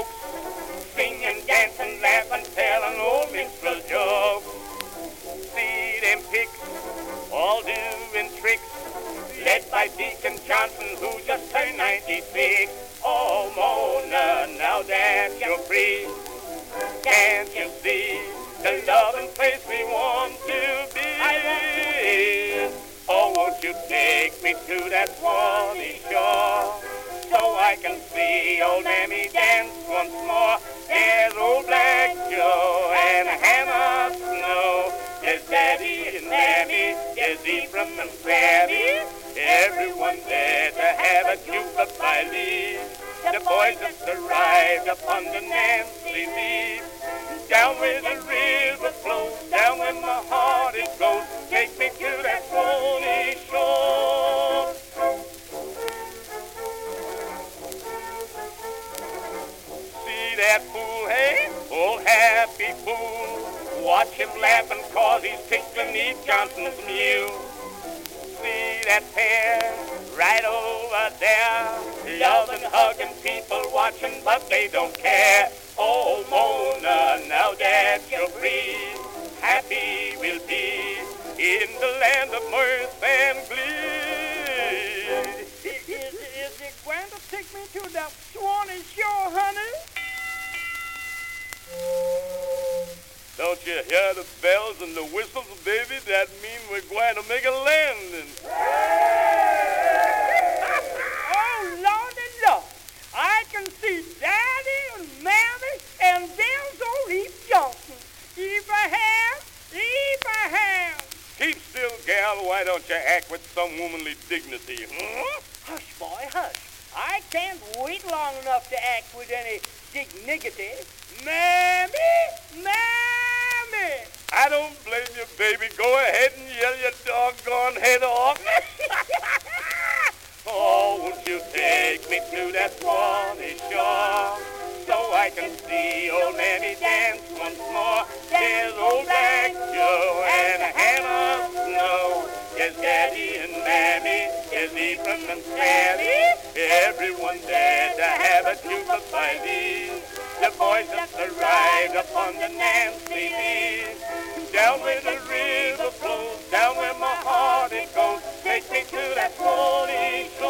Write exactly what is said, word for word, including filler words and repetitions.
folks, singing, dancing, laughing, telling old minstrel jokes. See them pigs all doing tricks, led by Deacon Johnson, who just turned ninety-six. Oh, Mona, now that you're free, can't you see the loving place we want to be? I want to be. Oh, won't you take me to that Swanee shore, so I can see old Mammy dance once more? There's old Black Joe and Hannah Snow. There's Daddy and Mammy, there's Ephraim and Sammy. Everyone there to have a juke by leave. The boys just arrived upon the Nancy Leaf. Down where the river flows, down where my heart it goes, take me to that Swanee shore. See that fool, hey? Old happy fool. Watch him laughing cause he's tickling Eve Johnson's mule. See that pair right over there, loving, hugging people watching, but they don't care. Oh, Mona, now that you're free, happy we'll be in the land of mirth and glee. Is, is, is it going to take me to the Swanee shore, honey? Don't you hear the bells and the whistles, baby? That mean we're going to make a landing. Oh, Lordy, Lord. I can see Daddy and Mammy and there's old Eve Johnson. Abraham, Abraham. Keep still, gal. Why don't you act with some womanly dignity? Hmm? Hush, boy, hush. I can't wait long enough to act with any dignity. Mammy, Mammy. I don't blame you, baby. Go ahead and yell your doggone head off. Oh, won't you take me to that Swanee shore, so I can see old Mammy dance once more? There's old Black Joe and Hannah Snow. There's Daddy and Mammy, there's Ephraim and Sally. Everyone there to have a juke by these. The boys just arrived upon the Nancy Leaf. Down where the river flows, down where my heart it goes, take me to that Swanee shore.